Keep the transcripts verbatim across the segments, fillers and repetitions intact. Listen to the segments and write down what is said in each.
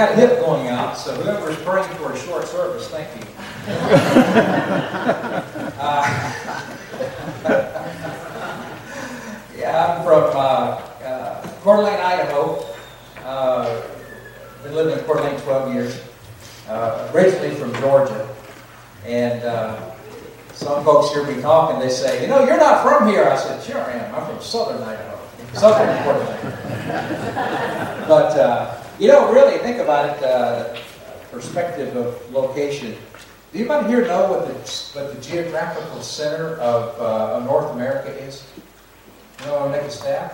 got a hip going out, so whoever's praying for a short service, thank you. uh, yeah, I'm from uh, uh, Coeur d'Alene, Idaho. Uh, been living in Coeur d'Alene twelve years. Uh, originally from Georgia. And uh, some folks hear me talking, they say, you know, you're not from here. I said, sure I am. I'm from southern Idaho. Southern Coeur d'Alene. But, uh, you know, really, think about it, uh, perspective of location. Do anybody here know what the, what the geographical center of, uh, of North America is? You know, I'll make a stab.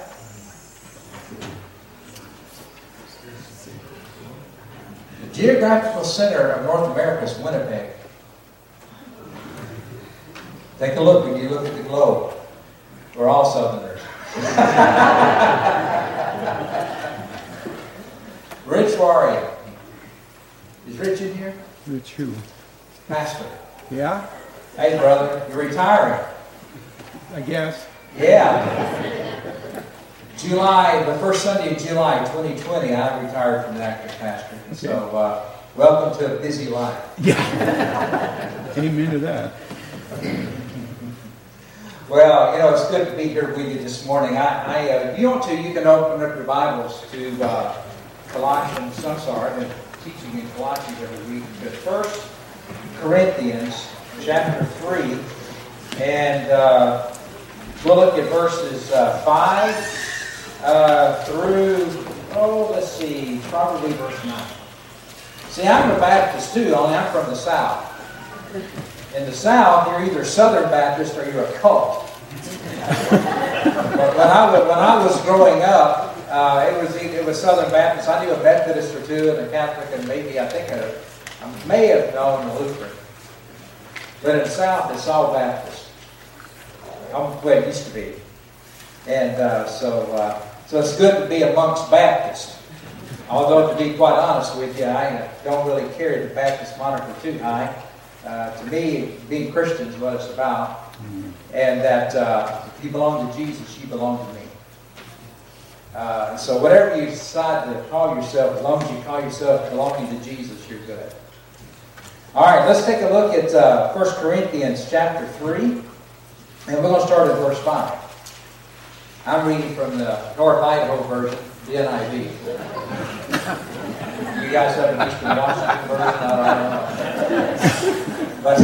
The geographical center of North America is Winnipeg. Take a look when you look at the globe. We're all Southerners. Rich, where are you? Is Rich in here? Rich who? Pastor. Yeah? Hey, brother, you're retiring. I guess. Yeah. July, the first Sunday of July twenty twenty, I retired from the active pastor. Okay. So, uh, welcome to a busy life. Yeah. Amen to that. Well, you know, it's good to be here with you this morning. I, I uh, if you want to, you can open up your Bibles to uh, Colossians. I'm sorry, I've been teaching in Colossians every week. But First Corinthians chapter three, and uh, we'll look at verses uh, five uh, through, oh, let's see, probably verse nine. See, I'm a Baptist too, only I'm from the South. In the South, you're either Southern Baptist or you're a cult. But when I was, when I was growing up, uh, it was it was Southern Baptist. I knew a Methodist or two and a Catholic, and maybe I think a, I may have known a Lutheran. But in the South, it's all Baptist. I'm, well, it used to be, and uh, so uh, so it's good to be amongst Baptists. Although, to be quite honest with you, I don't really carry the Baptist moniker too high. Uh, to me, being Christian is what it's about. Mm-hmm. And that uh, if you belong to Jesus, you belong to me. Uh, so whatever you decide to call yourself, as long as you call yourself belonging to Jesus, you're good. All right, let's take a look at uh, First Corinthians chapter three. And we're going to start at verse five. I'm reading from the North Idaho version, the N I V. You guys have an Eastern Washington version? I don't know. But,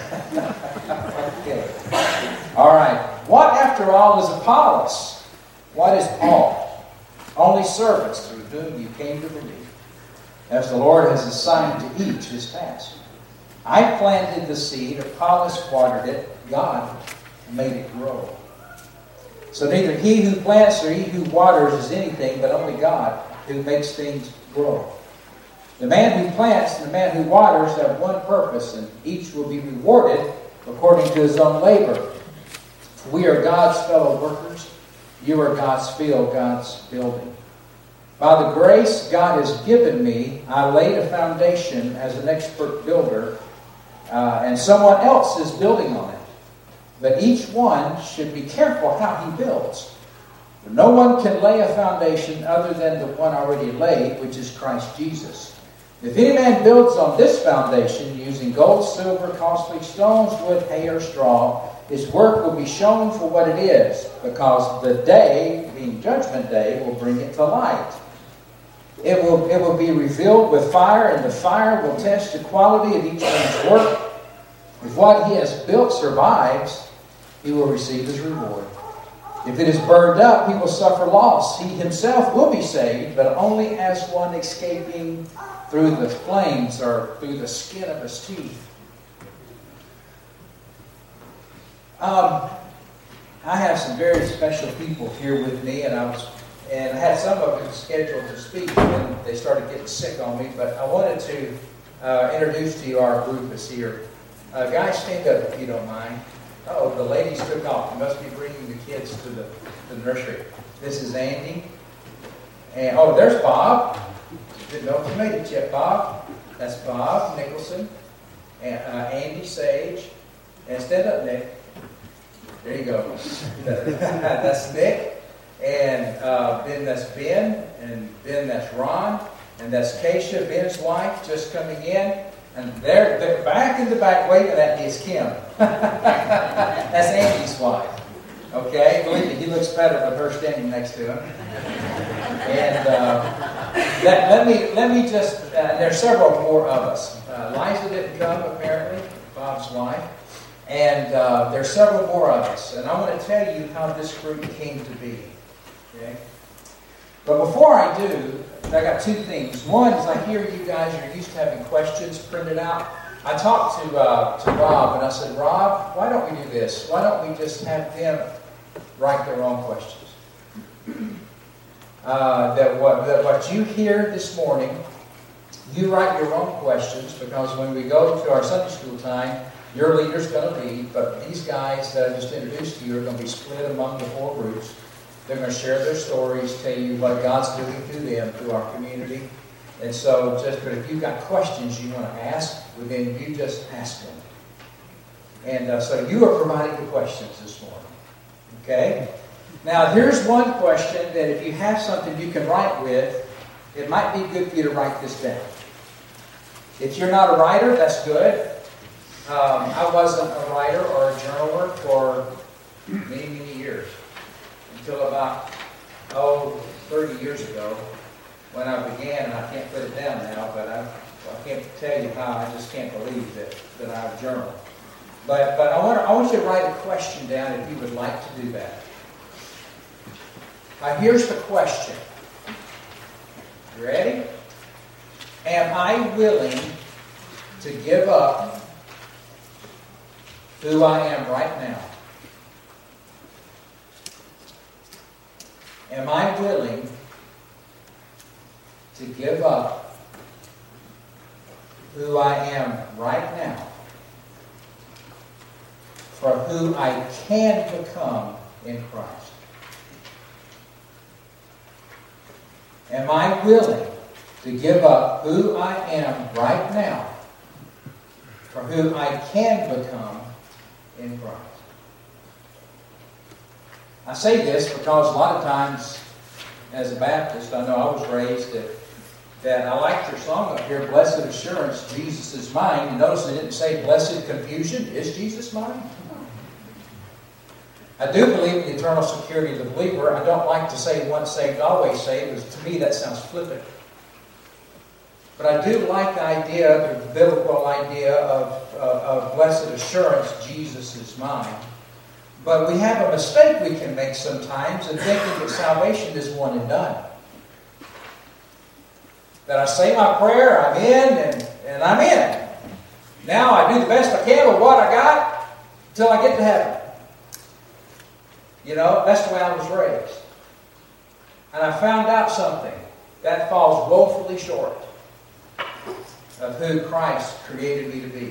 okay. All right. What, after all, is Apollos? What is Paul? Only servants through whom you came to believe, as the Lord has assigned to each his task. I planted the seed, Apollos watered it, God made it grow. So neither he who plants nor he who waters is anything, but only God who makes things grow. The man who plants and the man who waters have one purpose, and each will be rewarded according to his own labor. We are God's fellow workers. You are God's field, God's building. By the grace God has given me, I laid a foundation as an expert builder, uh, and someone else is building on it. But each one should be careful how he builds. For no one can lay a foundation other than the one already laid, which is Christ Jesus. If any man builds on this foundation using gold, silver, costly stones, wood, hay, or straw, his work will be shown for what it is, because the day, being Judgment Day, will bring it to light. It will, it will be revealed with fire, and the fire will test the quality of each man's work. If what he has built survives, he will receive his reward. If it is burned up, he will suffer loss. He himself will be saved, but only as one escaping through the flames or through the skin of his teeth. Um, I have some very special people here with me, and I was and I had some of them scheduled to speak, and then they started getting sick on me. But I wanted to uh, introduce to you our group that's here. Uh, guys, stand up if you don't mind. Oh, the ladies took off. You must be bringing the kids to the, to the nursery. This is Andy. And oh, there's Bob. Didn't know if you made it yet, Bob. That's Bob Nicholson. And uh, Andy Sage. And stand up, Nick. There you go. That's Nick. And uh, then that's Ben. And then that's Ron. And that's Keisha, Ben's wife, just coming in. And they're, they're back in the back waving at me is Kim. That's Andy's wife. Okay? Believe me, he looks better with her standing next to him. And uh, that, let me let me just, uh, there's several more of us. Uh, Liza didn't come, apparently, Bob's wife. And uh, there's several more of us. And I want to tell you how this group came to be. Okay? But before I do, I got two things. One is I hear you guys are used to having questions printed out. I talked to uh, to Rob and I said, Rob, why don't we do this? Why don't we just have them write their own questions? Uh, that, what, that what you hear this morning, you write your own questions, because when we go to our Sunday school time, your leader's going to lead, but these guys that I just introduced to you are going to be split among the four groups. They're going to share their stories, tell you what God's doing through them, through our community. And so, just but if you've got questions you want to ask, well, then you just ask them. And uh, so you are providing the questions this morning. Okay? Now, here's one question that if you have something you can write with, it might be good for you to write this down. If you're not a writer, that's good. Um, I wasn't a writer or a journaler for many, many years. Until about, oh, thirty years ago, when I began, and I can't put it down now, but I, I can't tell you how, I just can't believe that, that I've journaled. But, but I, want, I want you to write a question down if you would like to do that. Now, here's the question. You ready? Am I willing to give up who I am right now? Am I willing to give up who I am right now for who I can become in Christ? Am I willing to give up who I am right now for who I can become in Christ? I say this because a lot of times, as a Baptist, I know I was raised that, that I liked your song up here, Blessed Assurance, Jesus is mine. You notice it didn't say Blessed Confusion, is Jesus mine? I do believe in the eternal security of the believer. I don't like to say once saved, always saved, because to me that sounds flippant. But I do like the idea, the biblical idea of, of, of blessed assurance, Jesus is mine. But we have a mistake we can make sometimes in thinking that salvation is one and done. That I say my prayer, I'm in, and, and I'm in. Now I do the best I can with what I got until I get to heaven. You know, that's the way I was raised. And I found out something. That falls woefully short of who Christ created me to be.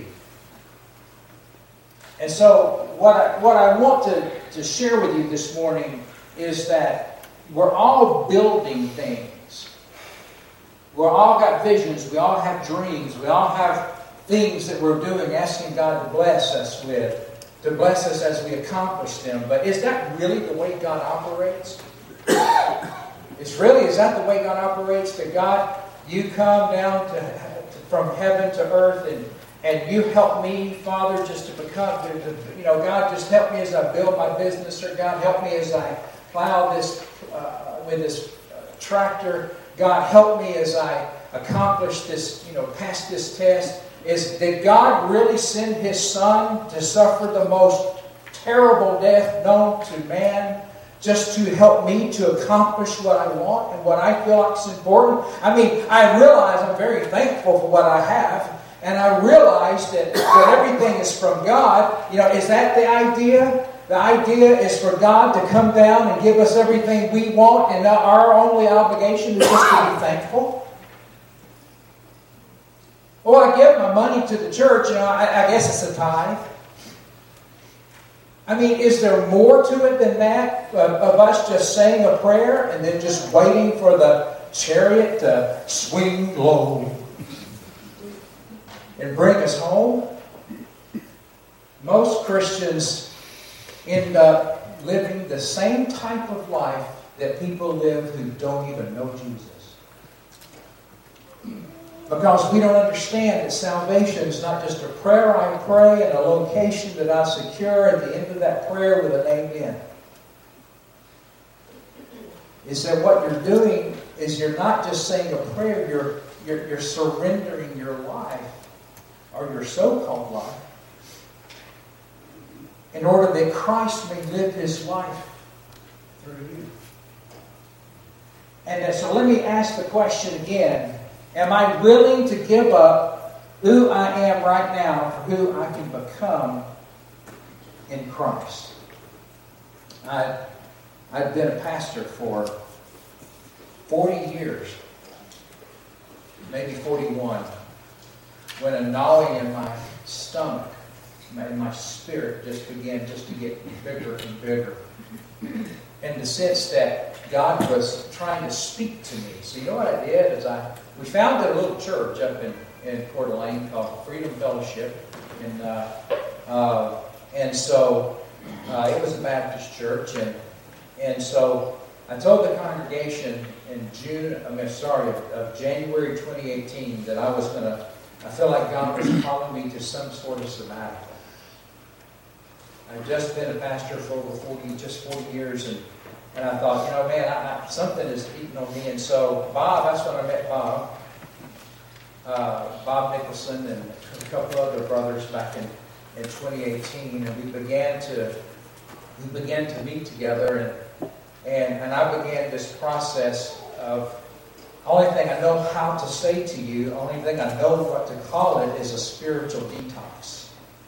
And so what I, what I want to, to share with you this morning is that we're all building things. We're all got visions. We all have dreams. We all have things that we're doing, asking God to bless us with, to bless us as we accomplish them. But is that really the way God operates? It's really, is that the way God operates? That God, you come down to, to from heaven to earth and And you help me, Father, just to become, to, to, you know, God, just help me as I build my business, or God, help me as I plow this, uh, with this uh, tractor. God, help me as I accomplish this, you know, pass this test. Is, did God really send His Son to suffer the most terrible death known to man just to help me to accomplish what I want and what I feel like is important? I mean, I realize I'm very thankful for what I have. And I realize that, that everything is from God. You know, is that the idea? The idea is for God to come down and give us everything we want, and our only obligation is just to be thankful? Well, I give my money to the church, you know, I, I guess it's a tithe. I mean, is there more to it than that, of, of us just saying a prayer and then just waiting for the chariot to swing low and bring us home? Most Christians end up living the same type of life that people live who don't even know Jesus. Because we don't understand that salvation is not just a prayer I pray and a location that I secure at the end of that prayer with an amen. Is that what you're doing is you're not just saying a prayer, you're, you're, you're surrendering your life, or your so-called life, in order that Christ may live His life through you. And so let me ask the question again. Am I willing to give up who I am right now for who I can become in Christ? I, I've been a pastor for forty years, maybe forty-one, when a gnawing in my stomach, in my spirit, just began just to get bigger and bigger. In the sense that God was trying to speak to me. So you know what I did is I we founded a little church up in, in Coeur d'Alene called Freedom Fellowship. And uh, uh, and so uh, it was a Baptist church. And and so I told the congregation in June, I mean, sorry, of, of January twenty eighteen that I was going to, I felt like God was calling me to some sort of sabbatical. I've just been a pastor for over forty, just forty years, and, and I thought, you know, man, I, I, something is eating on me. And so Bob, that's when I met Bob, uh, Bob Nicholson, and a couple other brothers back in, in twenty eighteen, and we began to we began to meet together, and and and I began this process of only thing I know how to say to you, only thing I know what to call it is a spiritual detox.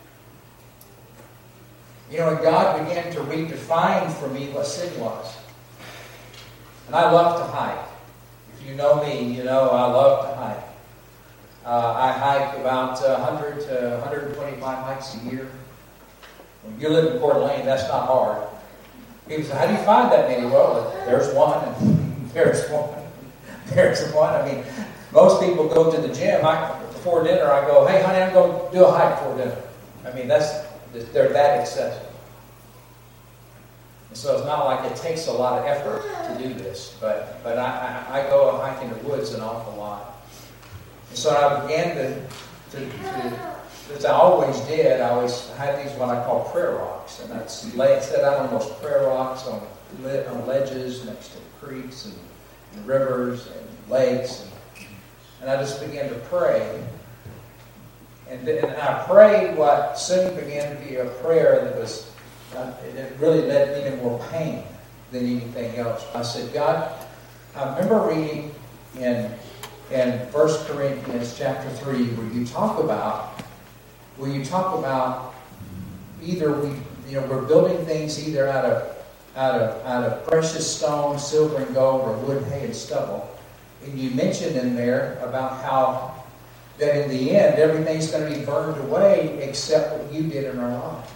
You know, and God began to redefine for me what sin was. And I love to hike. If you know me, you know I love to hike. Uh, I hike about uh, one hundred to one hundred twenty-five hikes a year. When you live in Coeur d'Alene, that's not hard. People say, how do you find that many? Well, there's one, and there's one, there's one. I mean, most people go to the gym. I, before dinner, I go, hey, honey, I'm going to do a hike before dinner. I mean, that's they're that accessible. And so it's not like it takes a lot of effort to do this, but but I, I, I go hike in the woods an awful lot. And so I began to, to, to, as I always did, I always had these what I call prayer rocks. And I'd lay, sit out on those prayer rocks on, on ledges next to creeks and, and rivers and lakes. And, and I just began to pray. And, and I prayed what soon began to be a prayer that was, uh, it really led me to more pain than anything else. I said, God, I remember reading in in First Corinthians chapter three where you talk about, where you talk about either we, you know, we're building things either out of out of out of precious stone, silver and gold, or wood, hay, and stubble. And you mentioned in there about how that in the end, everything's going to be burned away except what you did in our lives.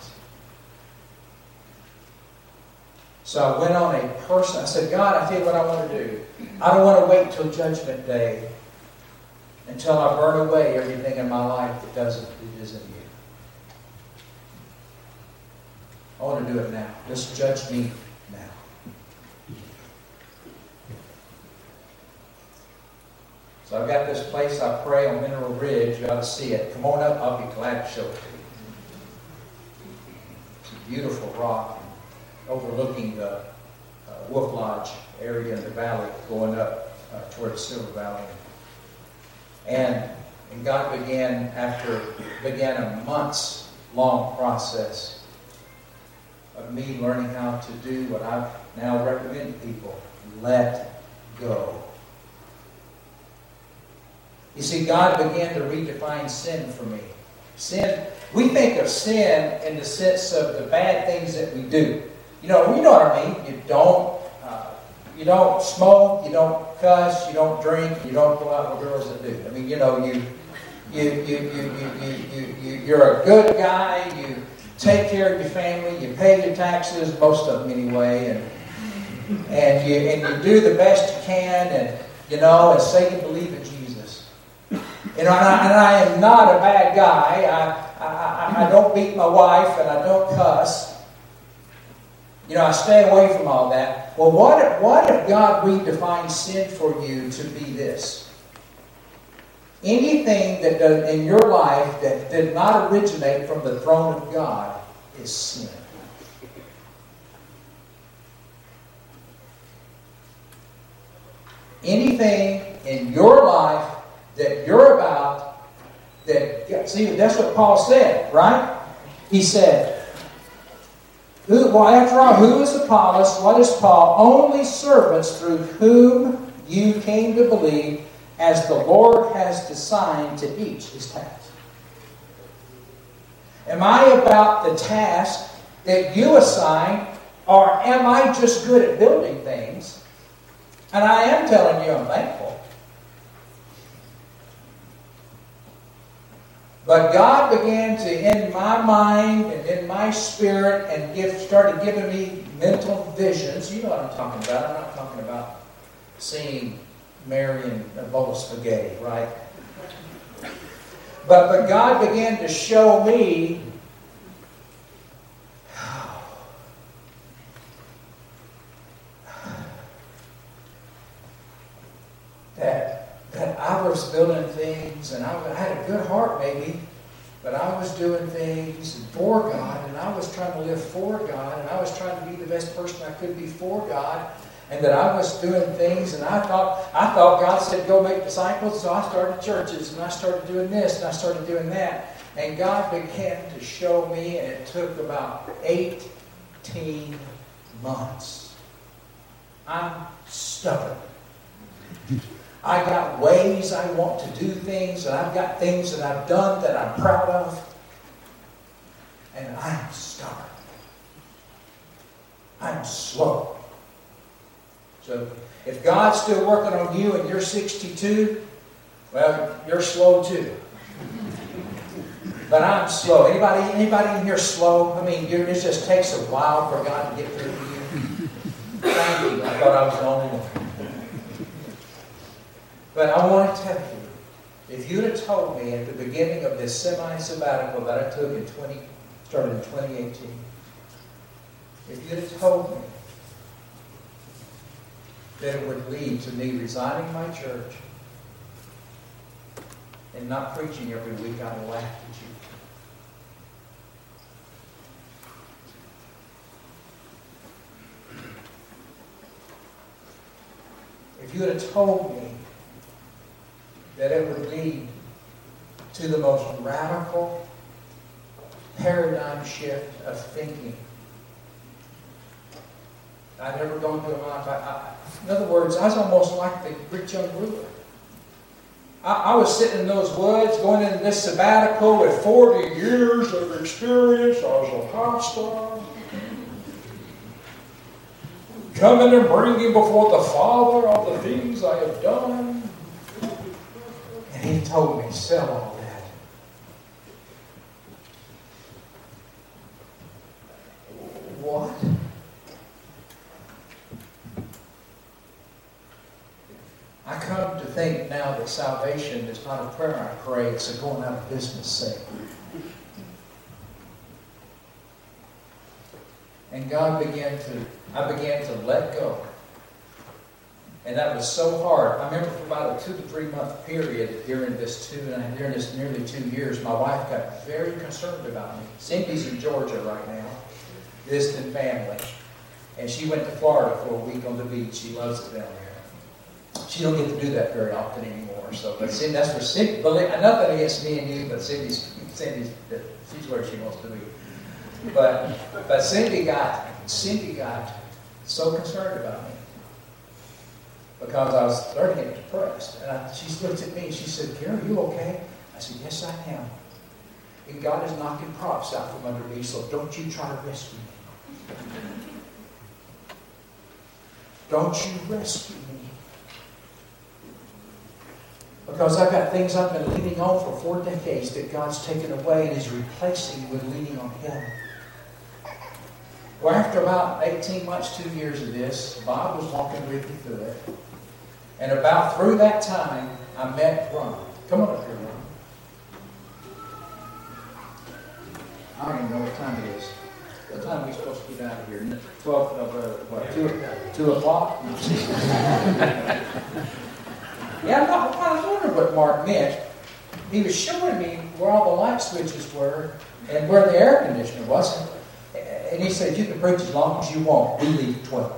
So I went on a person. I said, God, I tell you what I want to do. I don't want to wait till Judgment Day until I burn away everything in my life that doesn't, that isn't you. I want to do it now. Just judge me now. So I've got this place I pray on Mineral Ridge. You ought to see it. Come on up. I'll be glad to show it to you. It's a beautiful rock overlooking the uh, Wolf Lodge area in the valley going up uh, towards Silver Valley. And, and God began, after, began a months long process of me learning how to do what I now recommend to people. Let go. You see, God began to redefine sin for me. Sin, we think of sin in the sense of the bad things that we do. You know, you know what I mean. You don't, uh, you don't smoke, you don't cuss, you don't drink, you don't go out with girls that do. I mean, you know, you, you, you, you, you, you, you, you're a good guy. You take care of your family. You pay your taxes, most of them anyway, and and you and you do the best you can, and you know, and say you believe in Jesus. You know, and I, and I am not a bad guy. I, I I don't beat my wife, and I don't cuss. You know, I stay away from all that. Well, what if, what if God redefined sin for you to be this? anything that does, in your life that did not originate from the throne of God is sin. Anything in your life that you're about, that, see, that's what Paul said, right? He said, who, well, after all, who is Apollos? What is Paul? Only servants through whom you came to believe, as the Lord has assigned to each his task. Am I about the task that you assign, or am I just good at building things? And I am telling you I'm thankful. But God began to, in my mind and in my spirit, and give, started giving me mental visions. You know what I'm talking about. I'm not talking about seeing Mary and a bowl of spaghetti, right? But, but God began to show me that, that I was building things, and I, I had a good heart maybe, but I was doing things for God, and I was trying to live for God, and I was trying to be the best person I could be for God. And that I was doing things, and I thought I thought God said, go make disciples, so I started churches, and I started doing this, and I started doing that. And God began to show me, and it took about eighteen months. I'm stubborn. I got ways I want to do things, and I've got things that I've done that I'm proud of. And I'm stubborn. I'm slow. So if God's still working on you and you're sixty-two, well, you're slow too. But I'm slow. Anybody, anybody in here slow? I mean, it just takes a while for God to get through to you. Thank you. I thought I was the only one. But I want to tell you, if you'd have told me at the beginning of this semi-sabbatical that I took in twenty, started in twenty eighteen, if you'd have told me that it would lead to me resigning my church and not preaching every week, I'd have laughed at you. If you would have told me that it would lead to the most radical paradigm shift of thinking I'd ever gone through in my life. I, I, in other words, I was almost like the rich young ruler. I, I was sitting in those woods, going into this sabbatical with forty years of experience. I was a pastor. Coming and bringing before the Father all the things I have done. And he told me, sell all that. What? I come to think now that salvation is not a prayer I pray, it's a going out of business sake. And God began to, I began to let go. And that was so hard. I remember for about a two to three month period during this two, and during this nearly two years, my wife got very concerned about me. Cindy's in Georgia right now, visiting family. And she went to Florida for a week on the beach. She loves it down there. She don't get to do that very often anymore. So, but Cindy, that's where Cindy. Believe, nothing against me and you, but Cindy's, Cindy's, she's where she wants to be. But, but Cindy got, Cindy got so concerned about me because I was starting to get depressed. And I, she looked at me and she said, "Gary, are you okay?" I said, "Yes, I am. And God is knocking props out from under me, so don't you try to rescue me. Don't you rescue me. Because I've got things I've been leaning on for four decades that God's taken away and is replacing with leaning on Him." Well, after about eighteen months, two years of this, Bob was walking with me through it. And about through that time, I met Ron. Come on up here, Ron. I don't even know what time it is. What time are we supposed to get out of here? Twelve, uh, what, two, two o'clock? Yeah, I'm not, I was wondering what Mark meant. he was showing me where all the light switches were and where the air conditioner was. And he said, you can preach as long as you want. We leave at twelve.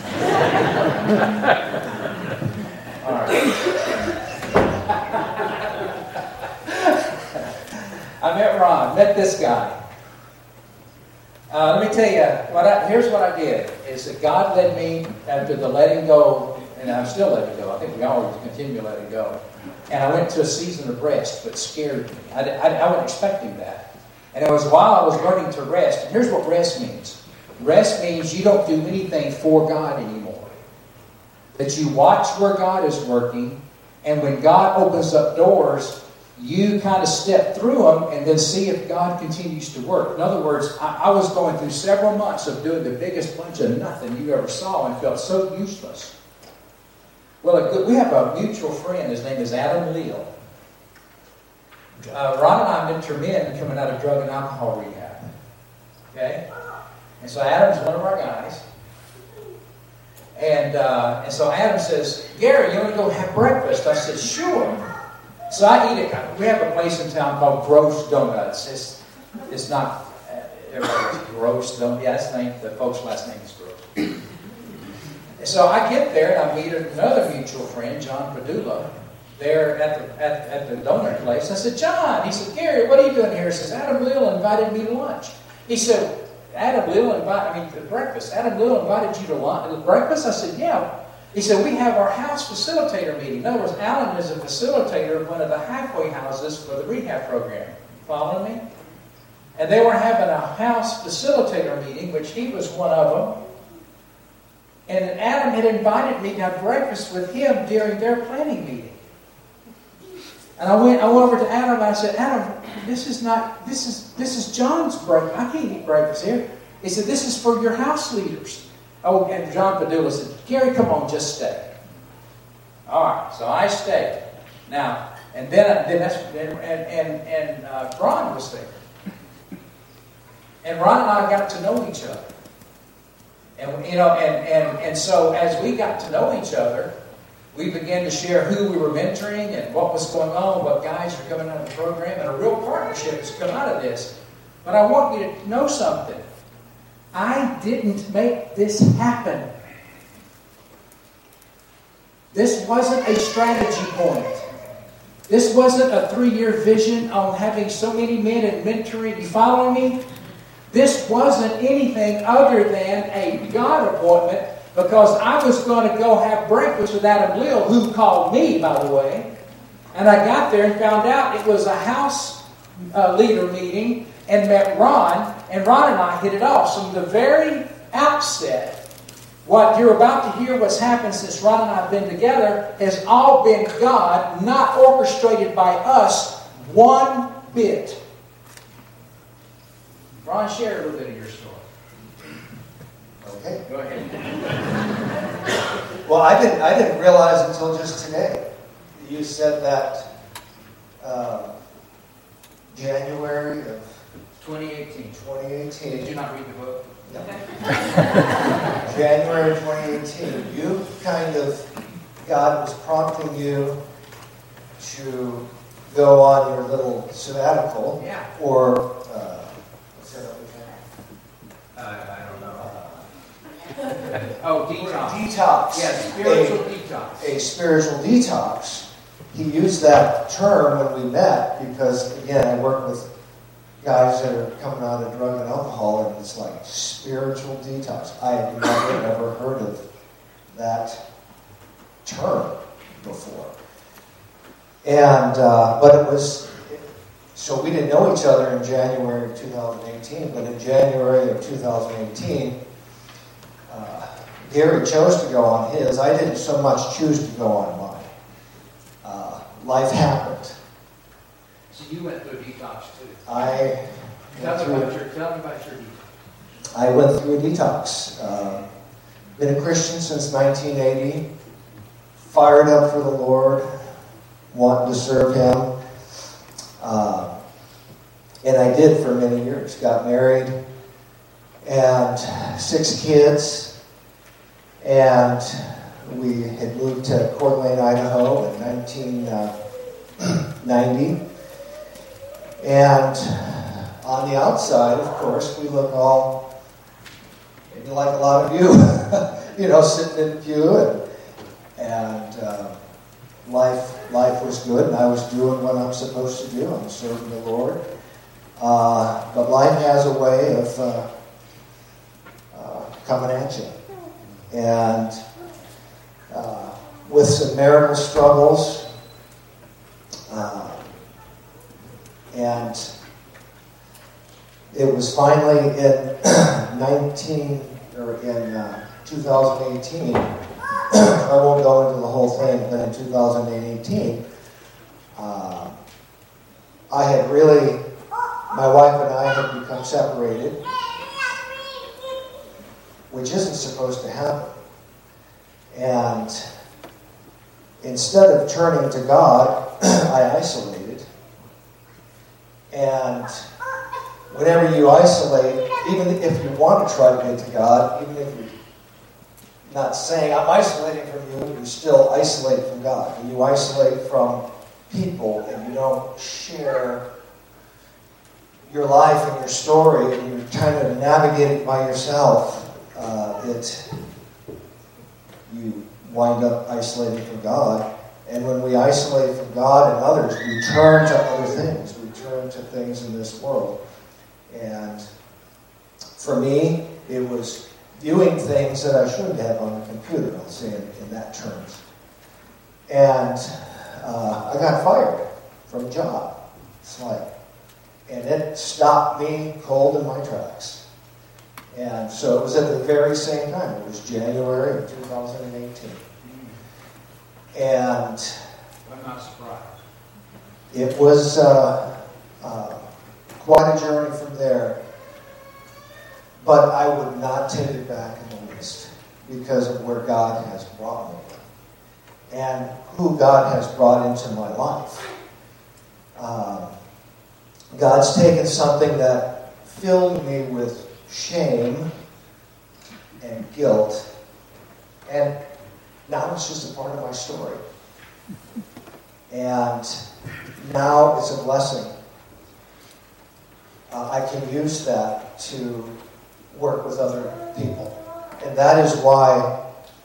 All right. I met Ron, met this guy. Uh, let me tell you, what I, here's what I did, is that God led me after the letting go, and I'm still letting go. I think we always continue letting go. And I went to a season of rest, but scared me. I, I, I wasn't expecting that. And it was while I was learning to rest. And here's what rest means. Rest means you don't do anything for God anymore. That you watch where God is working, and when God opens up doors, you kind of step through them and then see if God continues to work. In other words, I, I was going through several months of doing the biggest bunch of nothing you ever saw and felt so useless. Well, we have a mutual friend. His name is Adam Leal. Uh, Ron and I mentor men coming out of drug and alcohol rehab. Okay? And so Adam's one of our guys. And, uh, and so Adam says, Gary, you want to go have breakfast? I said, sure. So I eat it. We have a place in town called Gross Donuts. It's, it's not, uh, everybody's Gross Donuts. Yeah, that's the name, the folks' last name is Gross. So I get there and I meet another mutual friend, John Padula, there at the, at, at the donut place. I said, John, he said, Gary, what are you doing here? He says, Adam Leal invited me to lunch. He said, Adam Leal invited, I mean, to breakfast. Adam Leal invited you to lunch, breakfast? I said, yeah. He said, we have our house facilitator meeting. In other words, Alan is a facilitator of one of the halfway houses for the rehab program. Following me? And they were having a house facilitator meeting, which he was one of them. And Adam had invited me to have breakfast with him during their planning meeting. And I went, I went over to Adam and I said, Adam, this is not, this is this is John's breakfast. I can't eat breakfast here. He said, this is for your house leaders. Oh, and John Padula said, Gary, come on, just stay. All right, so I stayed. Now, and then, then that's, and, and, and uh, Ron was there. And Ron and I got to know each other. And, you know, and, and, and so as we got to know each other, we began to share who we were mentoring and what was going on, what guys are coming out of the program, and a real partnership has come out of this. But I want you to know something. I didn't make this happen. This wasn't a strategy point. This wasn't a three-year vision on having so many men and mentoring. You follow me? This wasn't anything other than a God appointment, because I was going to go have breakfast with Adam Leal, who called me, by the way. And I got there and found out it was a house uh, leader meeting, and met Ron, and Ron and I hit it off. So from the very outset, what you're about to hear what's happened since Ron and I have been together has all been God, not orchestrated by us one bit. Ron, share a little bit of your story. Okay. Go ahead. Well, I didn't. I didn't realize until just today. You said that uh, January of twenty eighteen. twenty eighteen. Did you not read the book? No. January twenty eighteen. You kind of, God was prompting you to go on your little sabbatical. Yeah. Or uh, what's that other thing? Uh, I don't know. Oh, detox. Detox. Yeah, spiritual a, detox. A spiritual detox. He used that term when we met because, again, I work with guys that are coming out of drug and alcohol, and it's like spiritual detox. I had never, ever heard of that term before. And, uh, but it was, so we didn't know each other in January of two thousand eighteen, but in January of two thousand eighteen, uh, Gary chose to go on his. I didn't so much choose to go on mine. Uh, life happened. So you went through a detox too. I Tell went me about through, your, tell me about your detox. I went through a detox. Uh, been a Christian since nineteen eighty. Fired up for the Lord. Wanting to serve Him. Uh, and I did for many years. Got married. And six kids. And we had moved to Coeur d'Alene, Idaho in nineteen... Uh, ninety. And on the outside, of course, we look all maybe like a lot of you, you know, sitting in the pew, and, and uh, life life was good, and I was doing what I'm supposed to do. I'm serving the Lord. Uh, but life has a way of uh, uh, coming at you. And uh, with some marital struggles, uh, and it was finally in nineteen or in uh, two thousand eighteen. I won't go into the whole thing, but in two thousand eighteen, uh, I had really, my wife and I had become separated, which isn't supposed to happen. And instead of turning to God, I isolated. And whenever you isolate, even if you want to try to get to God, even if you're not saying, I'm isolating from you, you still isolate from God. And you isolate from people, and you don't share your life and your story, and you're trying to navigate it by yourself. Uh, it, you wind up isolating from God. And when we isolate from God and others, we turn to other things. We turn to things in this world. And for me, it was viewing things that I shouldn't have on the computer, I'll say in, in that terms. And uh, I got fired from a job. It's like, and it stopped me cold in my tracks. And so it was at the very same time. It was January of two thousand eighteen. And I'm not surprised. It was uh, uh, quite a journey from there. But I would not take it back in the least because of where God has brought me and who God has brought into my life. Um, God's taken something that filled me with shame and guilt, and now it's just a part of my story. And now it's a blessing. Uh, I can use that to work with other people. And that is why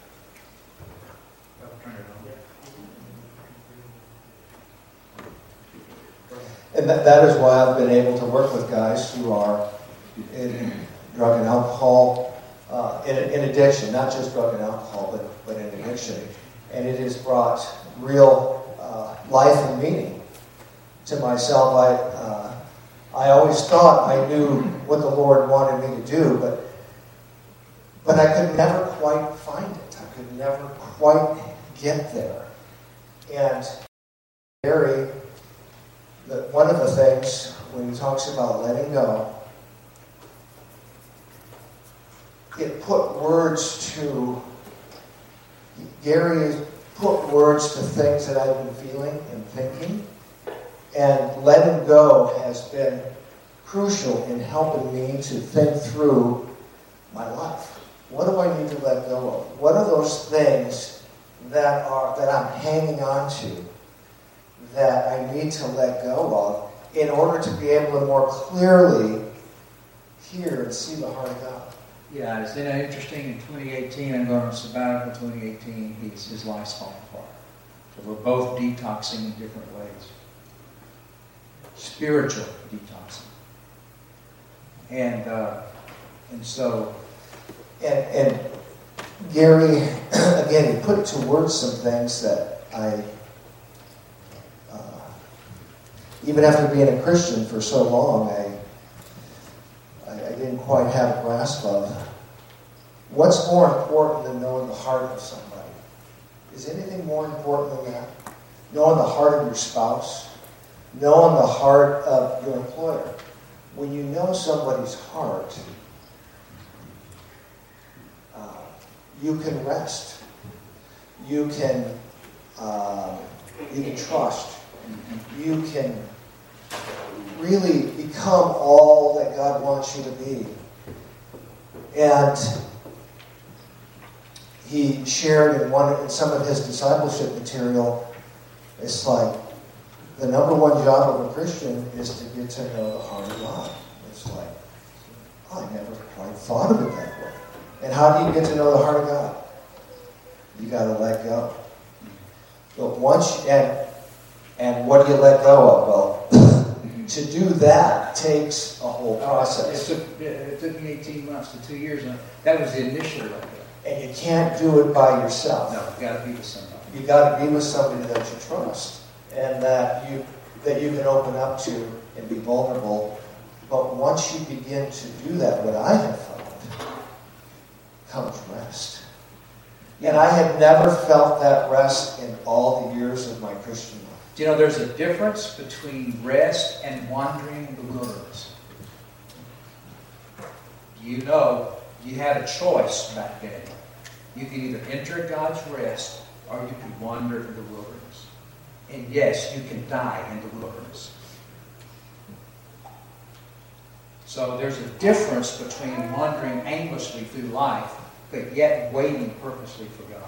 and that, that is why I've been able to work with guys who are in drug and alcohol, uh, in, in addiction, not just drug and alcohol, but, but in addiction. And it has brought real uh, life and meaning to myself. I uh, I always thought I knew what the Lord wanted me to do, but but I could never quite find it. I could never quite get there. And Gary, the, one of the things when he talks about letting go, it put words to, Gary put words to things that I've been feeling and thinking. And letting go has been crucial in helping me to think through my life. What do I need to let go of? What are those things that are that I'm hanging on to that I need to let go of in order to be able to more clearly hear and see the heart of God? Yeah, isn't it interesting? In twenty eighteen, I'm going on sabbatical. twenty eighteen, he's, his life's falling apart. So we're both detoxing in different ways. Spiritual detoxing. And uh, and so... And, and Gary, again, he put to words some things that I, uh, even after being a Christian for so long, I, I, I didn't quite have a grasp of. What's more important than knowing the heart of somebody? Is anything more important than that? Knowing the heart of your spouse? Knowing the heart of your employer? When you know somebody's heart, uh, you can rest. You can uh, you can trust. You can really become all that God wants you to be. And he shared in one in some of his discipleship material, it's like the number one job of a Christian is to get to know the heart of God. It's like, oh, I never quite thought of it that way. And how do you get to know the heart of God? You got to let go. But once, and, and what do you let go of? Well, to do that takes a whole process. It took, it took me eighteen months to two years. And that was the initial let go. And you can't do it by yourself. No, you got to be with somebody. You got to be with somebody that you trust and that you that you can open up to and be vulnerable. But once you begin to do that, what I have found comes rest. And I had never felt that rest in all the years of my Christian life. Do you know there's a difference between rest and wandering in the wilderness? You know, you had a choice back then. You could either enter God's rest or you could wander in the wilderness. And yes, you can die in the wilderness. So there's a difference between wandering aimlessly through life, but yet waiting purposely for God.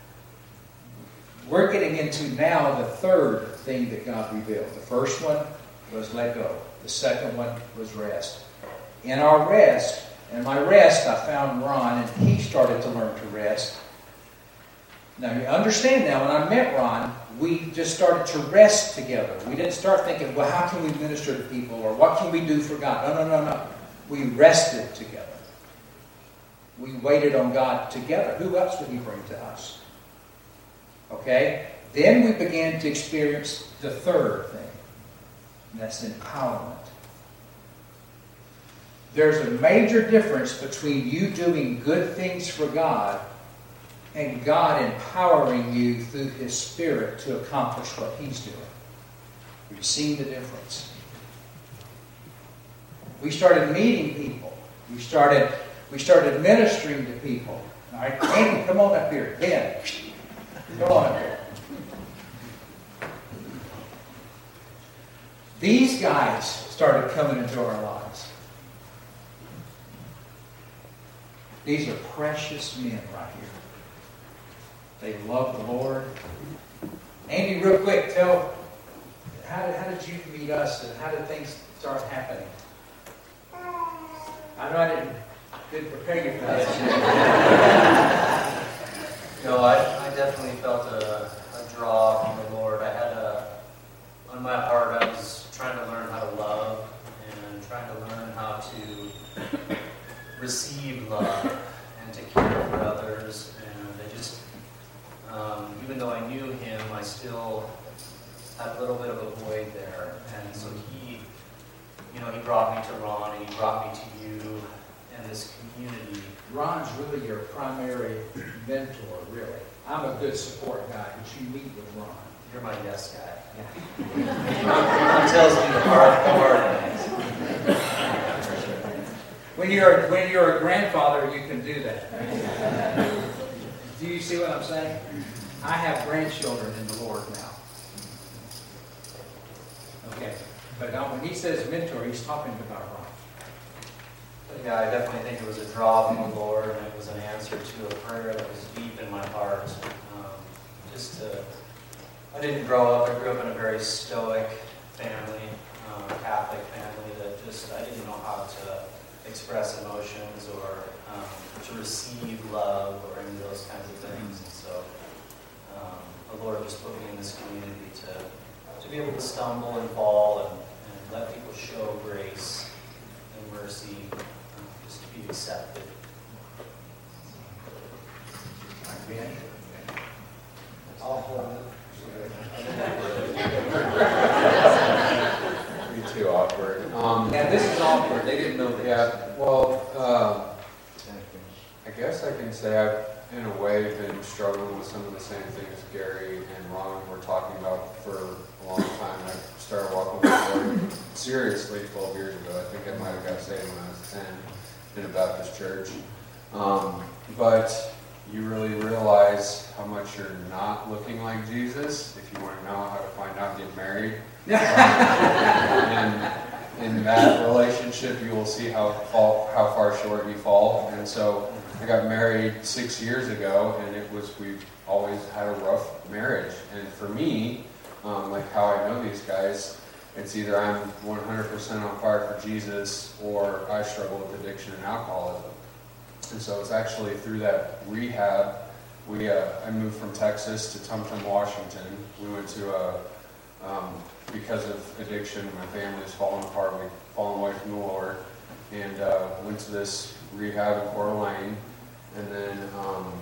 We're getting into now the third thing that God revealed. The first one was let go. The second one was rest. In our rest, in my rest, I found Ron, and he started to learn to rest. Now, you understand now, when I met Ron, we just started to rest together. We didn't start thinking, well, how can we minister to people, or what can we do for God? No, no, no, no. We rested together. We waited on God together. Who else would He bring to us? Okay? Then we began to experience the third thing, and that's empowerment. There's a major difference between you doing good things for God and God empowering you through His Spirit to accomplish what He's doing. We've seen the difference. We started meeting people. We started, we started ministering to people. All right, Andy, come on up here. Ben, come on up here. These guys started coming into our lives. These are precious men right here. They love the Lord. Andy, real quick, tell, how did, how did you meet us and how did things start happening? I know I didn't, didn't prepare you for this. No, I, I definitely felt a, a draw from the Lord. I had a, on my heart, I was trying to learn how to love and trying to learn how to receive love and to care for others. And I just, um, even though I knew Him, I still had a little bit of a void there. And so He, you know, He brought me to Ron and He brought me to you and this community. Ron's really your primary mentor, really. I'm a good support guy, but you meet with Ron. You're my yes guy. Yeah. He tells me the hard, the hard things. When you're when you're a grandfather, you can do that. Do you see what I'm saying? I have grandchildren in the Lord now. Okay, but now when he says mentor, he's talking about Ron. But yeah, I definitely think it was a draw from the Lord, and it was an answer to a prayer that was deep in my heart. Um, just to, I didn't grow up. I grew up in a very stoic family, um, Catholic family that just I didn't know how to express emotions or um, to receive love or any of those kinds of things. And so um, the Lord just put me in this community to to be able to stumble and fall and, and let people show grace and mercy, um, just to be accepted. Be too awkward. Um, Yeah, this is awkward. They didn't know this. yeah, well, uh, I guess I can say I've, in a way, been struggling with some of the same things Gary and Ron were talking about for a long time. I started walking with the Lord seriously twelve years ago. I think I might have got saved when I was ten in a Baptist church. Um, but you really realize how much you're not looking like Jesus if you want to know how to find out and get married. and in that relationship, you will see how fall, how far short you fall. And so I got married six years ago, and it was we've always had a rough marriage. And for me, um, like how I know these guys. It's either I'm one hundred percent on fire for Jesus or I struggle with addiction and alcoholism. And so it's actually through that rehab, we uh, I moved from Texas to Tumtum, Washington. We went to a, um, because of addiction, my family's fallen apart. We've fallen away from the Lord. And uh, went to this rehab in Coeur d'Alene. And then um,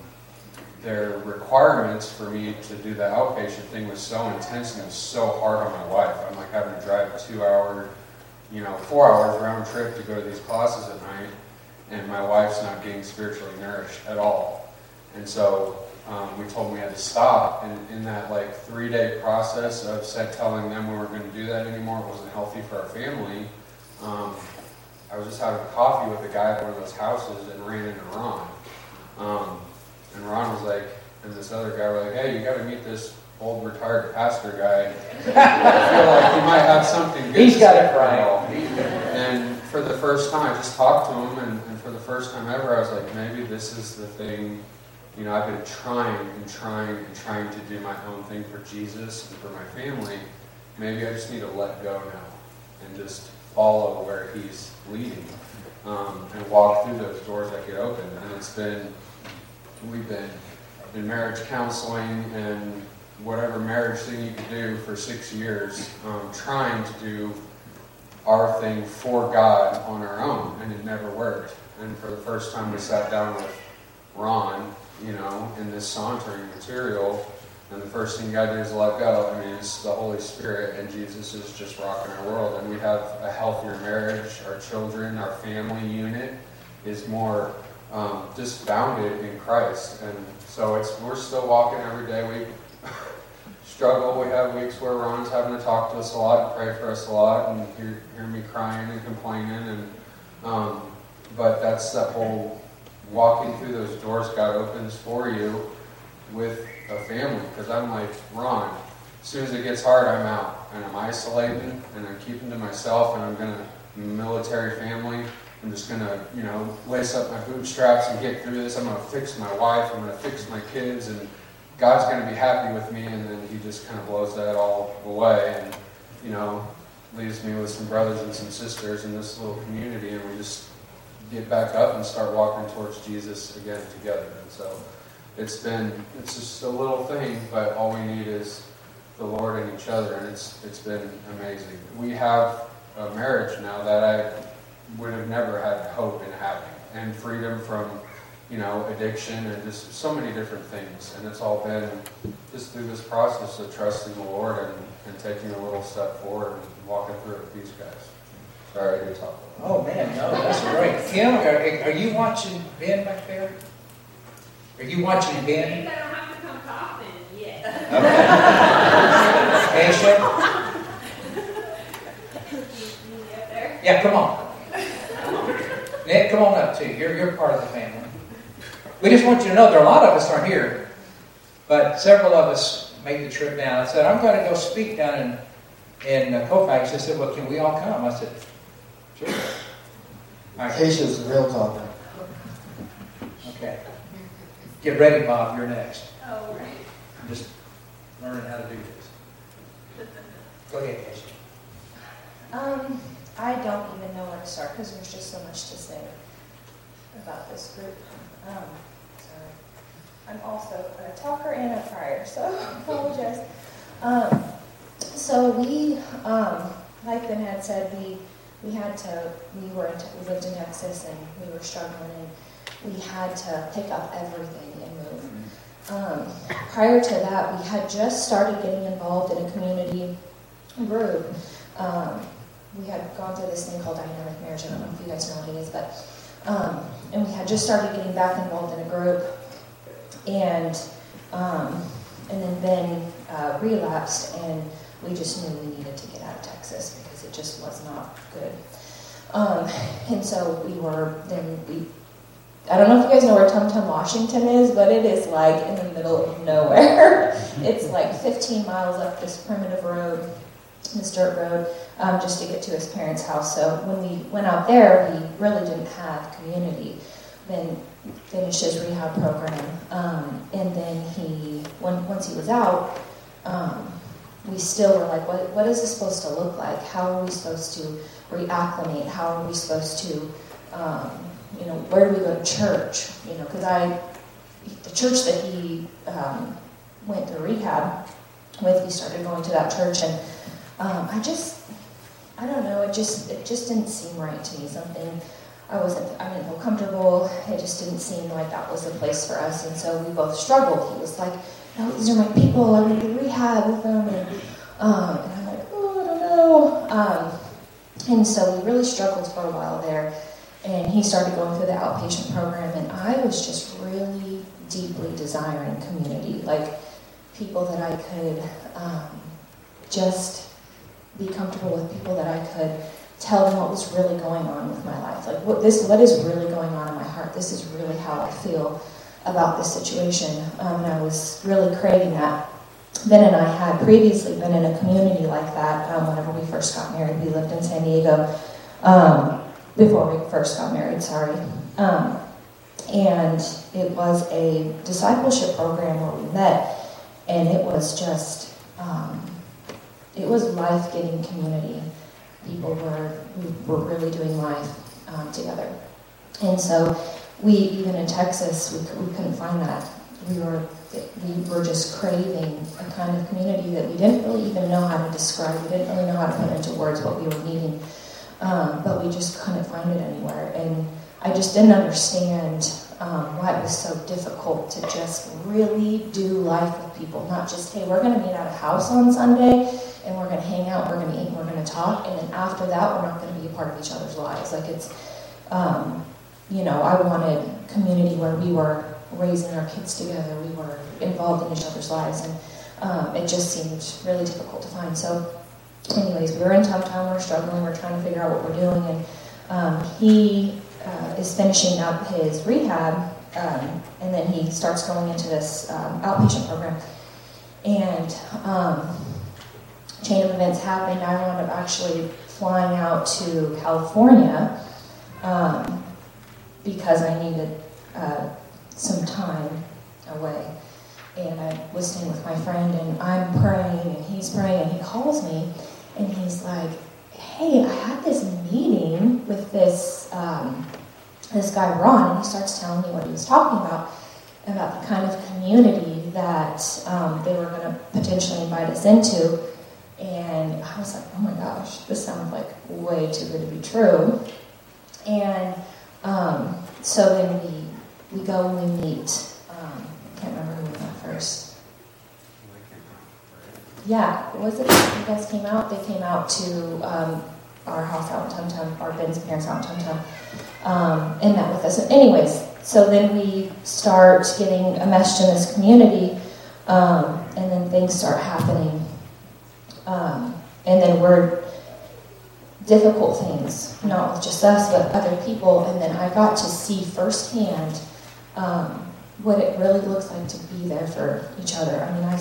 their requirements for me to do the outpatient thing was so intense and it was so hard on my wife. I'm like having to drive a two hour, you know, four hours round trip to go to these classes at night. And my wife's not getting spiritually nourished at all. And so um, we told them we had to stop. And in that like three day process of said telling them we weren't going to do that anymore, it wasn't healthy for our family. Um, I was just having coffee with a guy at one of those houses and ran into Ron. Um, and Ron was like, and this other guy were like, hey, you got to meet this old retired pastor guy. I feel like he might have something good He's to got say it for right. y'all. And for the first time, I just talked to him, and, and for the first time ever, I was like, maybe this is the thing. You know, I've been trying and trying and trying to do my own thing for Jesus and for my family. Maybe I just need to let go now and just follow where he's leading, um, and walk through those doors that get open. And it's been, we've been in marriage counseling and whatever marriage thing you could do for six years, um, trying to do our thing for God on our own, and it never worked. And for the first time we sat down with Ron, you know, in this sauntering material, and the first thing you got to do is let go. I mean, it's the Holy Spirit, and Jesus is just rocking our world. And we have a healthier marriage. Our children, our family unit is more um, just founded in Christ. And so it's we're still walking every day. We struggle. We have weeks where Ron's having to talk to us a lot and pray for us a lot, and hear, hear me crying and complaining. And um, but that's that whole walking through those doors God opens for you with a family, because I'm like, Ron, as soon as it gets hard, I'm out, and I'm isolating, and I'm keeping to myself, and I'm going to, military family, I'm just going to, you know, lace up my bootstraps and get through this. I'm going to fix my wife, I'm going to fix my kids, and God's going to be happy with me. And then he just kind of blows that all away, and, you know, leaves me with some brothers and some sisters in this little community, and we just get back up and start walking towards Jesus again together. And so it's been, it's just a little thing, but all we need is the Lord and each other, and it's it's been amazing. We have a marriage now that I would have never had hope in having, and freedom from, you know, addiction and just so many different things. And it's all been just through this process of trusting the Lord and, and taking a little step forward and walking through it with these guys. Sorry, I did talk. Oh, man, no, that's great. Kim, are, are you watching Ben back there? Are you watching Ben? You don't have to come talk then, yes. Okay. You you up there? Yeah, come on. Nick, come on up too. You're, you're part of the family. We just want you to know there are a lot of us aren't here, but several of us made the trip down. I said, I'm going to go speak down in, in uh, Colfax. They said, well, can we all come? I said, sure. All right. Keisha's the real talker. Okay. Get ready, Bob. You're next. Oh, right. I'm just learning how to do this. Go ahead, Keisha. Um, I don't even know where to start because there's just so much to say about this group. Um, sorry. I'm also a talker and a crier, so I apologize. Um, so we, um, like Ben had said, we we had to, we were in, we lived in Texas and we were struggling, and we had to pick up everything and move. Um, prior to that, we had just started getting involved in a community group. Um, we had gone through this thing called dynamic marriage. I don't know if you guys know what it is, but um, and we had just started getting back involved in a group, and um, and then Ben uh, relapsed, and we just knew we needed to get out of Texas because it just was not good. Um, and so we were then we. I don't know if you guys know where Tumtum, Washington is, but it is like in the middle of nowhere. It's like fifteen miles up this primitive road, this dirt road, um, just to get to his parents' house. So when we went out there, we really didn't have community. Then finished his rehab program, um, and then he, when, once he was out, um, we still were like, what, what is this supposed to look like? How are we supposed to reacclimate? How are we supposed to, um, you know, where do we go to church? You know, because I, the church that he um, went through rehab with, we started going to that church, and um, I just, I don't know, it just, it just didn't seem right to me. Something, I wasn't, I didn't feel comfortable. It just didn't seem like that was the place for us, and so we both struggled. He was like, no, these are my people. I went to rehab with them, and, um, and I'm like, oh, I don't know. Um, and so we really struggled for a while there. And he started going through the outpatient program, and I was just really deeply desiring community, like people that I could um, just be comfortable with, people that I could tell them what was really going on with my life, like what this, what is really going on in my heart. This is really how I feel about this situation, um, and I was really craving that. Ben and I had previously been in a community like that um, whenever we first got married. We lived in San Diego um, before we first got married, sorry. Um, and it was a discipleship program where we met, and it was just, um, it was life-giving community. People were, we were really doing life um, together. And so we, even in Texas, we, we couldn't find that. We were we were just craving a kind of community that we didn't really even know how to describe. We didn't really know how to put into words what we were needing. Um, but we just couldn't find it anywhere. And I just didn't understand um, why it was so difficult to just really do life with people. Not just, hey, we're going to meet at a house on Sunday, and we're going to hang out, we're going to eat, and we're going to talk, and then after that, we're not going to be a part of each other's lives. Like it's, um, you know, I wanted community where we were raising our kids together, we were involved in each other's lives, and um, it just seemed really difficult to find. So anyways, we were in tough time, we we're struggling, we we're trying to figure out what we're doing, and um, he uh, is finishing up his rehab, um, and then he starts going into this um, outpatient program, and um, chain of events happened. I wound up actually flying out to California um, because I needed uh, some time away, and I was staying with my friend, and I'm praying, and he's praying, and he calls me, and he's like, hey, I had this meeting with this um, this guy Ron, and he starts telling me what he was talking about, about the kind of community that um, they were going to potentially invite us into, and I was like, oh my gosh, this sounds like way too good to be true, and um, so then we We go and we meet. Um, I can't remember who we met first. Yeah, was it? You guys came out. They came out to um, our house out in Tum Tum, our Ben's parents out in Tum Tum, um, and met with us. And anyways, so then we start getting enmeshed in this community, um, and then things start happening, um, and then we're difficult things, not with just us, but other people. And then I got to see firsthand Um, what it really looks like to be there for each other. I mean, I,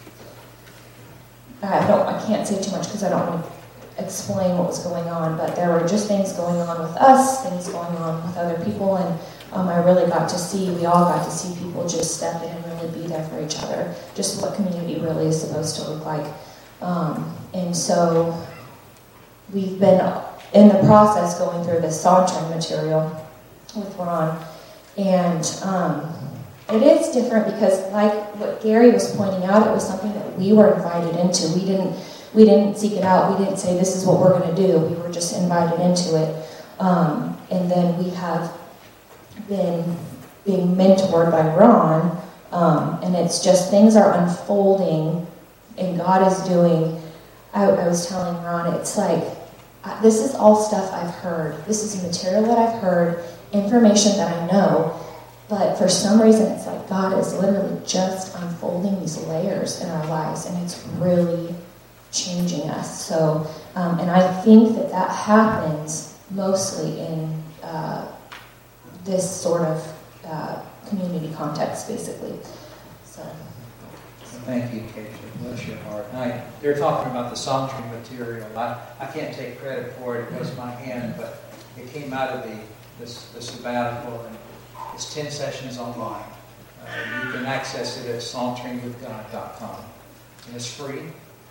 I don't, I can't say too much because I don't want to explain what was going on, but there were just things going on with us, things going on with other people, and um, I really got to see, we all got to see people just step in and really be there for each other, just what community really is supposed to look like. Um, and so we've been in the process going through this sauntering material with Ron. And um, it is different because, like what Gary was pointing out, it was something that we were invited into. We didn't we didn't seek it out. We didn't say, this is what we're going to do. We were just invited into it. Um, and then we have been being mentored by Ron, um, and it's just things are unfolding, and God is doing. I, I was telling Ron, it's like, this is all stuff I've heard. This is material that I've heard, information that I know, but for some reason it's like God is literally just unfolding these layers in our lives, and it's really changing us. So, um, and I think that that happens mostly in uh, this sort of uh, community context, basically. So. Thank you, Keisha. Bless your heart. I, they're talking about the sauntering material. I, I can't take credit for it. It was my hand, but it came out of the This, the sabbatical, and it's ten sessions online. Uh, you can access it at sauntering with god dot com. And it's free.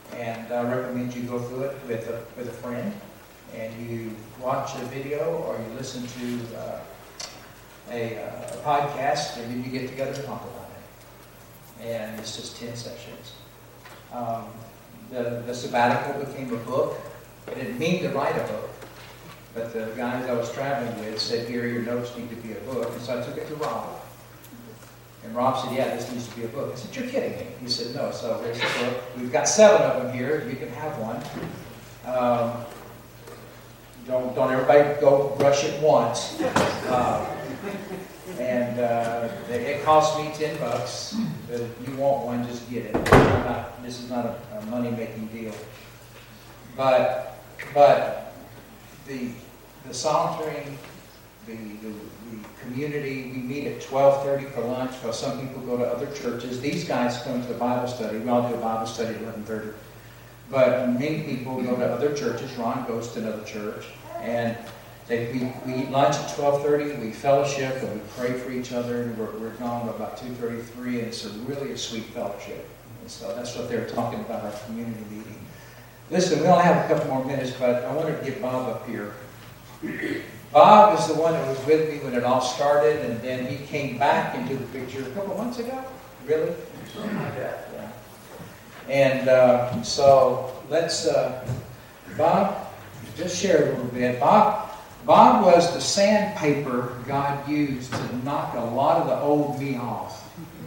And I recommend you go through it with a, with a friend, and you watch a video or you listen to uh, a, uh, a podcast, and then you get together and talk about it. And it's just ten sessions. Um, the, the sabbatical became a book. I didn't mean to write a book, but the guys I was traveling with said, "Gary, your notes need to be a book." And so I took it to Rob. And Rob said, "Yeah, this needs to be a book." I said, "You're kidding me." He said, "No." So there's the book. We've got seven of them here. You can have one. Um, don't don't everybody go rush it once. Uh, and uh, it cost me ten bucks. But if you want one, just get it. I'm not, this is not a, a money-making deal. But but the the sauntering, the, the the community, we meet at twelve thirty for lunch because some people go to other churches. These guys come to the Bible study. We all do a Bible study at eleven thirty. But many people go to other churches. Ron goes to another church. And they, we, we eat lunch at twelve thirty. We fellowship and we pray for each other. And we're, we're gone about two thirty-three. And it's a really a sweet fellowship. And so that's what they were talking about, our community meeting. Listen, we only have a couple more minutes, but I wanted to get Bob up here. Bob is the one that was with me when it all started, and then he came back into the picture a couple months ago. Really? Something like that, yeah. And uh, so let's, uh, Bob, just share a little bit. Bob, Bob was the sandpaper God used to knock a lot of the old me off.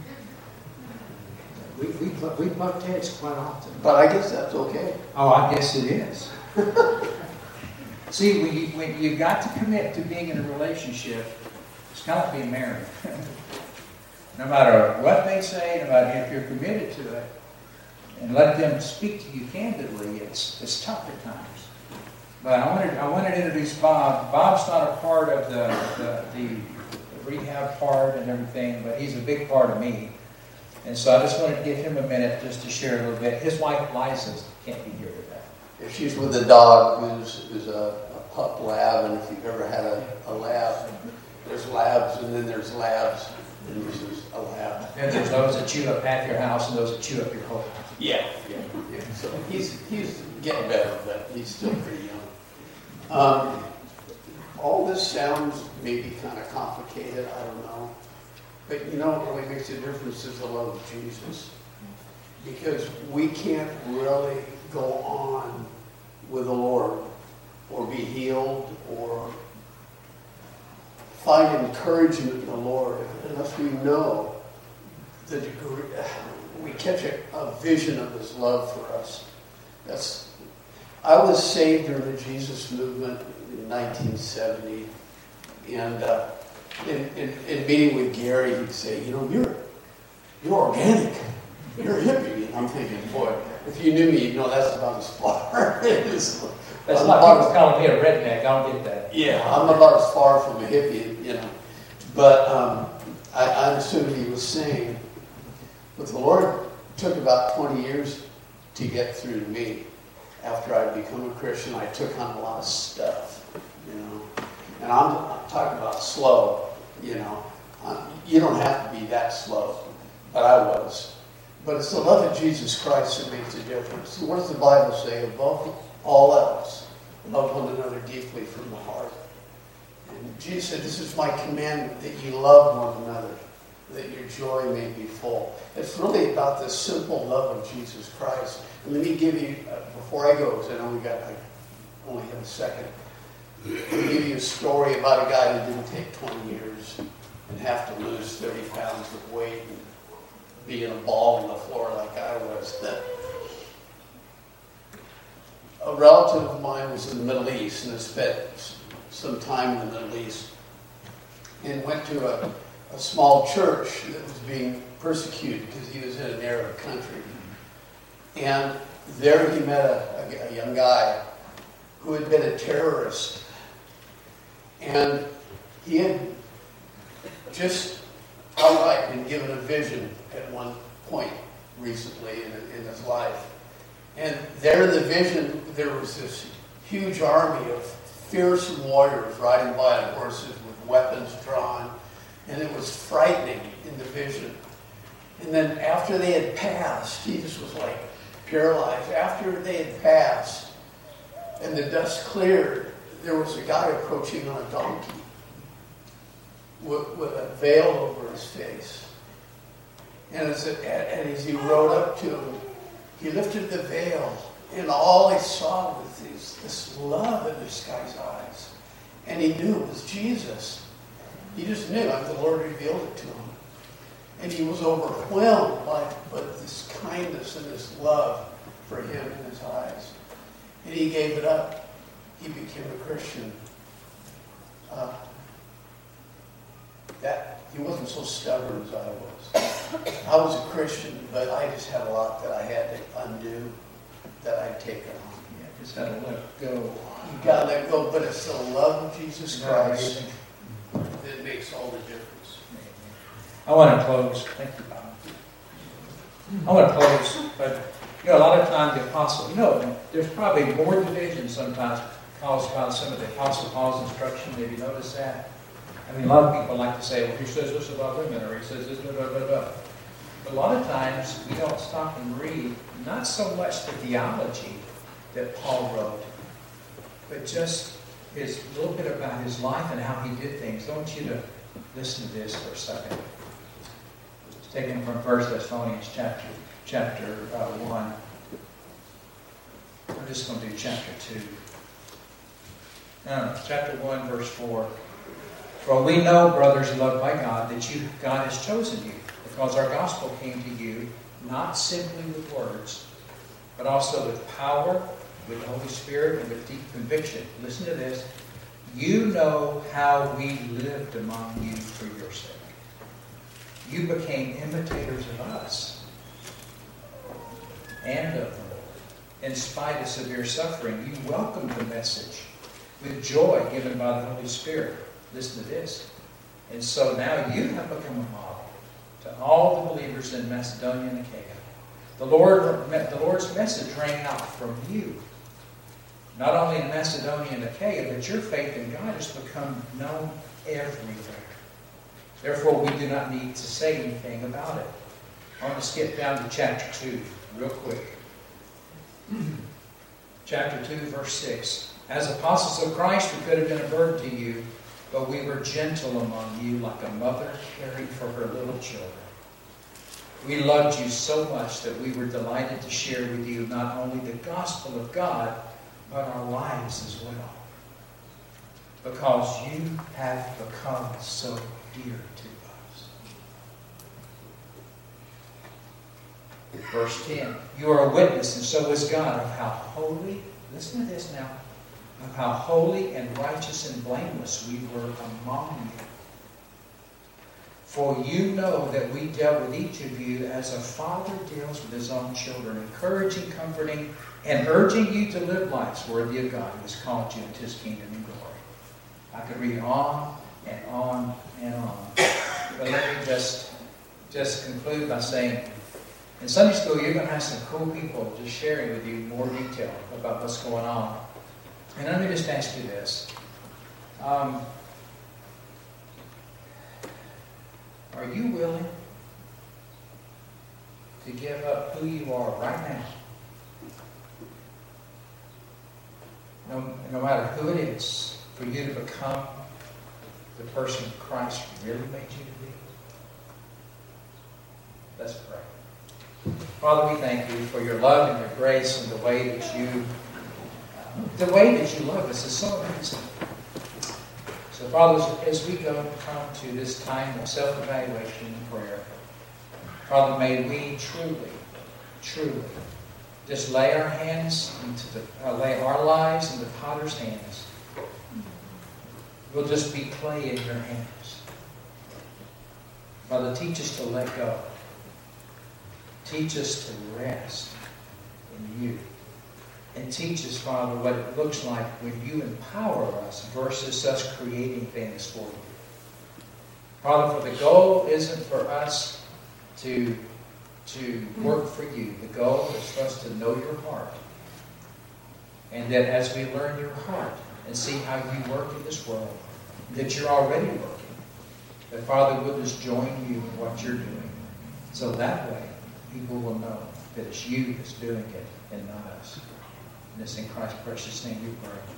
We, we, we butt heads quite often. But I guess that's okay. Oh, I guess it is. See, when you, when you got to commit to being in a relationship, it's kind of like being married. No matter what they say, no matter if you're committed to it, and let them speak to you candidly, it's it's tough at times. But I wanted I wanted to introduce Bob. Bob's not a part of the the, the rehab part and everything, but he's a big part of me. And so I just wanted to give him a minute just to share a little bit. His wife, Liza, can't be here today. If she's with a dog who's, who's a, a pup lab, and if you've ever had a, a lab, there's labs, and then there's labs, and this is a lab. And there's those that chew up half your house and those that chew up your whole house. Yeah, yeah, yeah. So he's he's getting better, but he's still pretty young. Um, all this sounds maybe kind of complicated, I don't know. But you know what really makes a difference is the love of Jesus. Because we can't really go on with the Lord or be healed or find encouragement in the Lord unless we know the degree, we catch a, a vision of His love for us. That's. I was saved during the Jesus movement in nineteen seventy, and uh, in, in, in meeting with Gary, he'd say, "You know, you're you're organic, you're a hippie." And I'm thinking, boy, if you knew me, you'd know that's about as far as. That's like people calling me a redneck. I don't get that. Yeah, I'm about as far from a hippie, you know. But um, I, I understood what he was saying. But the Lord took about twenty years to get through to me. After I'd become a Christian, I took on a lot of stuff, you know. And I'm, I'm talking about slow, you know. Um, you don't have to be that slow, but I was. But it's the love of Jesus Christ that makes a difference. What does the Bible say? Above all else, love one another deeply from the heart. And Jesus said, "This is my commandment, that you love one another, that your joy may be full." It's really about this simple love of Jesus Christ. And let me give you, uh, before I go, because I know we got, I only have a second, let me give you a story about a guy who didn't take twenty years and have to lose thirty pounds of weight and be in a ball on the floor like I was. A relative of mine was in the Middle East and had spent some time in the Middle East and went to a, a small church that was being persecuted because he was in an Arab country. And there he met a, a, a young guy who had been a terrorist. And he had just outright been given a vision at one point recently in, in his life. And there in the vision, there was this huge army of fearsome warriors riding by on horses with weapons drawn. And it was frightening in the vision. And then after they had passed, he just was like paralyzed. After they had passed and the dust cleared, there was a guy approaching on a donkey with, with a veil over his face. And as, it, and as he rode up to him, he lifted the veil, and all he saw was this, this love in this guy's eyes. And he knew it was Jesus. He just knew, and the Lord revealed it to him. And he was overwhelmed by, by this kindness and this love for him in his eyes. And he gave it up. He became a Christian. Uh, that he wasn't so stubborn as I was. I was a Christian, but I just had a lot that I had to undo, that I'd taken on. Yeah, just had to let go. You gotta let go, but it's the love of Jesus Christ that makes all the difference. I want to close. Thank you, Bob. I want to close, but you know, a lot of times the apostle, you know, there's probably more division sometimes caused by some of the apostle Paul's instruction. Have you noticed that? I mean, a lot of people like to say, well, he says this about women, or he says this, blah, blah, blah, blah. But a lot of times we don't stop and read, not so much the theology that Paul wrote, but just his little bit about his life and how he did things. I want you to listen to this for a second. It's taken from First Thessalonians chapter chapter uh, one. We're just going to do chapter two. No, chapter one, verse four. For we know, brothers loved by God, that you God has chosen you, because our gospel came to you not simply with words, but also with power, with the Holy Spirit, and with deep conviction. Listen to this. You know how we lived among you for your sake. You became imitators of us and of the Lord. In spite of severe suffering, you welcomed the message with joy given by the Holy Spirit. Listen to this. And so now you have become a model to all the believers in Macedonia and Achaia. The Lord, the Lord's message rang out from you. Not only in Macedonia and Achaia, but your faith in God has become known everywhere. Therefore, we do not need to say anything about it. I want to skip down to chapter two real quick. Chapter two, verse six. As apostles of Christ, we could have been a burden to you, but we were gentle among you, like a mother caring for her little children. We loved you so much that we were delighted to share with you not only the gospel of God, but our lives as well. Because you have become so dear to us. Verse ten. You are a witness, and so is God, of how holy, listen to this now, of how holy and righteous and blameless we were among you. For you know that we dealt with each of you as a father deals with his own children, encouraging, comforting, and urging you to live lives worthy of God who has called you into his kingdom and glory. I could read on and on and on. But let me just, just conclude by saying, in Sunday school, you're going to have some cool people just sharing with you more detail about what's going on. And let me just ask you this. Um, are you willing to give up who you are right now? No, no matter who it is, for you to become the person Christ really made you to be? Let's pray. Father, we thank you for your love and your grace and the way that you The way that you love us is so amazing. So, Father, as we go come to this time of self-evaluation and prayer, Father, may we truly, truly just lay our hands into the, uh, lay our lives in the potter's hands. We'll just be clay in your hands. Father, teach us to let go. Teach us to rest in you. And teach us, Father, what it looks like when you empower us versus us creating things for you. Father, for the goal isn't for us to, to work for you. The goal is for us to know your heart. And that as we learn your heart and see how you work in this world, that you're already working, that, Father, we'll just join you in what you're doing. So that way, people will know that it's you that's doing it and not us. And it's in Christ's precious name we pray.